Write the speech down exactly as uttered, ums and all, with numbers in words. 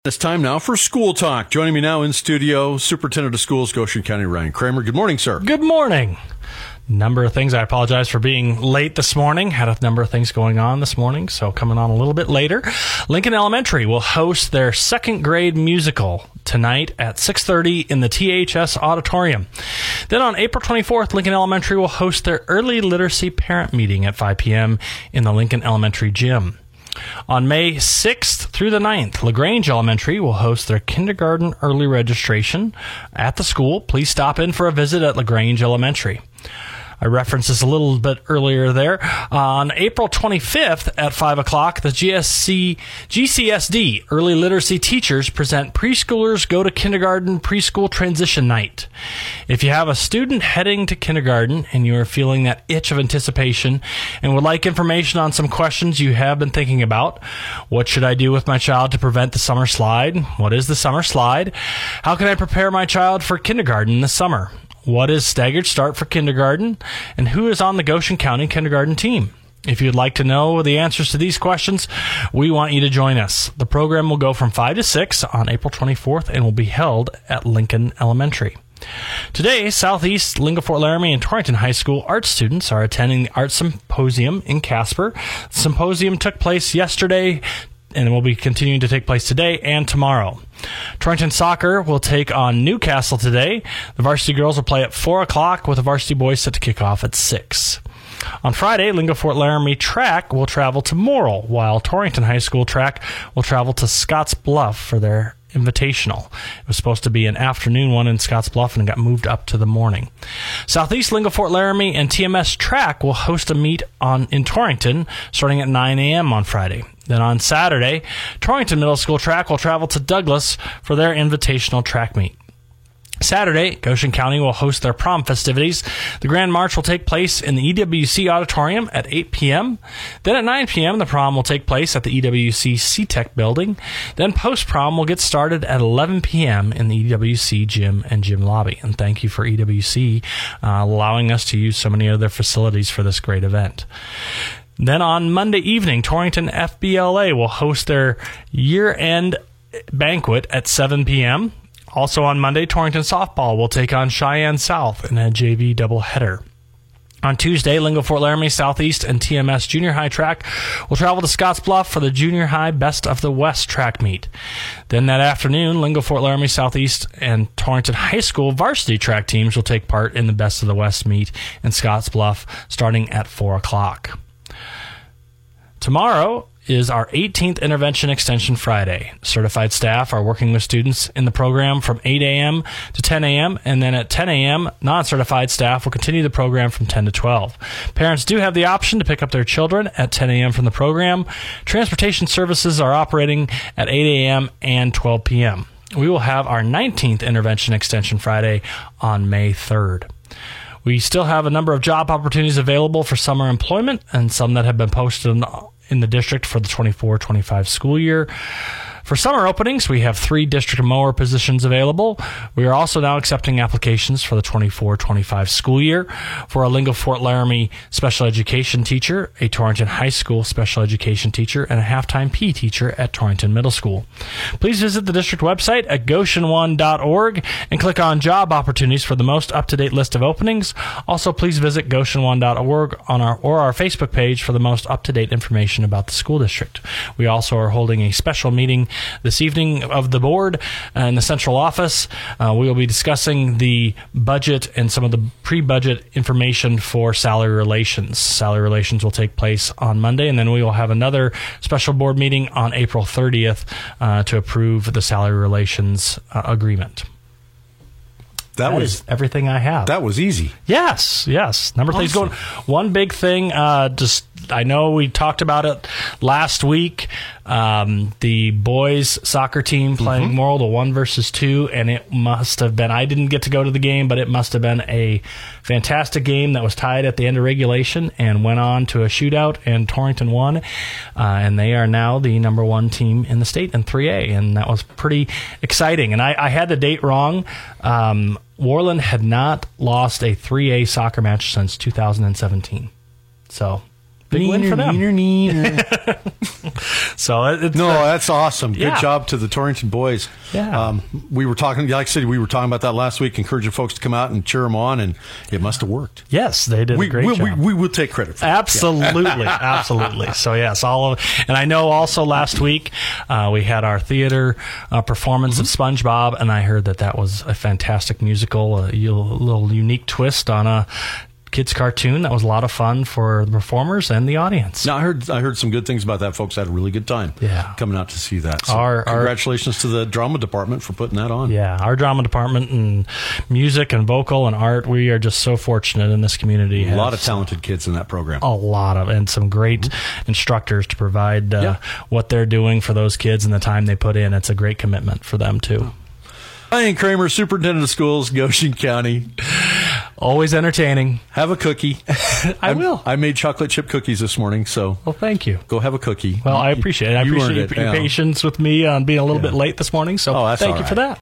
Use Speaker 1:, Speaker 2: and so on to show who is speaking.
Speaker 1: It's time now for School Talk. Joining me now in studio, Superintendent of Schools, Goshen County, Ryan Kramer. Good morning, sir.
Speaker 2: Good morning. Number of things. I apologize for being late this morning. Had a number of things going on this morning, so coming on a little bit later. Lincoln Elementary will host their second grade musical tonight at six thirty in the T H S Auditorium. Then on April twenty-fourth, Lincoln Elementary will host their early literacy parent meeting at five p.m. in the Lincoln Elementary gym. On May sixth through the ninth, LaGrange Elementary will host their kindergarten early registration at the school. Please stop in for a visit at LaGrange Elementary. I referenced this a little bit earlier there. On April twenty-fifth at five o'clock, the G S C, G C S D Early Literacy Teachers present Preschoolers Go to Kindergarten Preschool Transition Night. If you have a student heading to kindergarten and you are feeling that itch of anticipation and would like information on some questions you have been thinking about, what should I do with my child to prevent the summer slide? What is the summer slide? How can I prepare my child for kindergarten this summer? What is staggered start for kindergarten? And who is on the Goshen County kindergarten team? If you'd like to know the answers to these questions, we want you to join us. The program will go from five to six on April twenty-fourth and will be held at Lincoln Elementary. Today, Southeast, Lingo Fort Laramie, and Torrington High School art students are attending the Art Symposium in Casper. The symposium took place yesterday and it will be continuing to take place today and tomorrow. Torrington Soccer will take on Newcastle today. The varsity girls will play at four o'clock with the varsity boys set to kick off at six. On Friday, Lingo Fort Laramie track will travel to Morrill, while Torrington High School track will travel to Scotts Bluff for their invitational. It was supposed to be an afternoon one in Scotts Bluff and it got moved up to the morning. Southeast Lingo Fort Laramie and T M S Track will host a meet on in Torrington starting at nine a.m. on Friday. Then on Saturday, Torrington Middle School Track will travel to Douglas for their invitational track meet. Saturday, Goshen County will host their prom festivities. The Grand March will take place in the E W C Auditorium at eight p.m. Then at nine p.m., the prom will take place at the E W C C-Tech building. Then post-prom will get started at eleven p.m. in the E W C gym and gym lobby. And thank you for E W C uh, allowing us to use so many of their facilities for this great event. Then on Monday evening, Torrington F B L A will host their year-end banquet at seven p.m. Also on Monday, Torrington Softball will take on Cheyenne South in a J V doubleheader. On Tuesday, Lingo Fort Laramie Southeast and T M S Junior High Track will travel to Scotts Bluff for the Junior High Best of the West track meet. Then that afternoon, Lingo Fort Laramie Southeast and Torrington High School varsity track teams will take part in the Best of the West meet in Scotts Bluff starting at four o'clock. Tomorrow is our eighteenth Intervention Extension Friday. Certified staff are working with students in the program from eight a.m. to ten a.m., and then at ten a.m., non-certified staff will continue the program from ten to twelve. Parents do have the option to pick up their children at ten a.m. from the program. Transportation services are operating at eight a.m. and twelve p.m. We will have our nineteenth Intervention Extension Friday on May third. We still have a number of job opportunities available for summer employment and some that have been posted in the, in the district for the twenty-four twenty-five school year. For summer openings, we have three district mower positions available. We are also now accepting applications for the twenty-four twenty-five school year for a Lingo Fort Laramie special education teacher, a Torrington High School special education teacher, and a halftime P E teacher at Torrington Middle School. Please visit the district website at goshen one dot org and click on job opportunities for the most up-to-date list of openings. Also, please visit goshen one dot org on our or our Facebook page for the most up-to-date information about the school district. We also are holding a special meeting this evening of the board in the central office. Uh, we will be discussing the budget and some of the pre-budget information for salary relations. Salary relations will take place on Monday, and then we will have another special board meeting on April thirtieth uh, to approve the salary relations uh, agreement.
Speaker 1: That,
Speaker 2: that
Speaker 1: was
Speaker 2: is everything I have.
Speaker 1: That was easy.
Speaker 2: Yes, yes. Number of
Speaker 1: awesome.
Speaker 2: things going. One big thing, uh, just I know we talked about it last week. Um, the boys soccer team playing mm-hmm. Morrill, the one versus two, and it must have been, I didn't get to go to the game, but it must have been a fantastic game that was tied at the end of regulation and went on to a shootout, and Torrington won. Uh, and they are now the number one team in the state in three A, and that was pretty exciting. And I, I had the date wrong. Um, Worland had not lost a three A soccer match since two thousand seventeen. So big win for them.
Speaker 1: Neener, neener.
Speaker 2: So it's
Speaker 1: No,
Speaker 2: uh,
Speaker 1: that's awesome. Good
Speaker 2: yeah.
Speaker 1: job to the Torrington boys.
Speaker 2: Yeah.
Speaker 1: Um, we were talking, like I said, we were talking about that last week, encouraging folks to come out and cheer them on, and it must have worked.
Speaker 2: yes, they did
Speaker 1: We,
Speaker 2: a great
Speaker 1: we,
Speaker 2: job.
Speaker 1: we, we will take credit for that.
Speaker 2: Absolutely, absolutely. So yes, all of, and I know also last week uh, we had our theater uh, performance of SpongeBob, and I heard that that was a fantastic musical, a u- little unique twist on a kids cartoon that was a lot of fun for the performers and the audience.
Speaker 1: Now, I heard I heard some good things about that. Folks had a really good time
Speaker 2: Yeah.
Speaker 1: coming out to see that. So
Speaker 2: Our- our-
Speaker 1: congratulations to the drama department for putting that on.
Speaker 2: Yeah, our drama department and music and vocal and art, we are just so fortunate in this community.
Speaker 1: A lot of
Speaker 2: Have
Speaker 1: talented kids in that program.
Speaker 2: a lot of and some great instructors to provide uh,
Speaker 1: Yeah.
Speaker 2: what they're doing for those kids and the time they put in. It's a great commitment for them too.
Speaker 1: Ryan Kramer, Superintendent of Schools, Goshen County.
Speaker 2: Always entertaining.
Speaker 1: Have a cookie.
Speaker 2: I will.
Speaker 1: I made chocolate chip cookies this morning, so
Speaker 2: Well, thank you.
Speaker 1: go have a cookie.
Speaker 2: Well, I appreciate it. I
Speaker 1: You
Speaker 2: appreciate
Speaker 1: earned it,
Speaker 2: your
Speaker 1: yeah.
Speaker 2: patience with me on being a little
Speaker 1: Yeah.
Speaker 2: bit late this morning. So
Speaker 1: Oh, that's
Speaker 2: thank
Speaker 1: all
Speaker 2: you for
Speaker 1: right.
Speaker 2: that.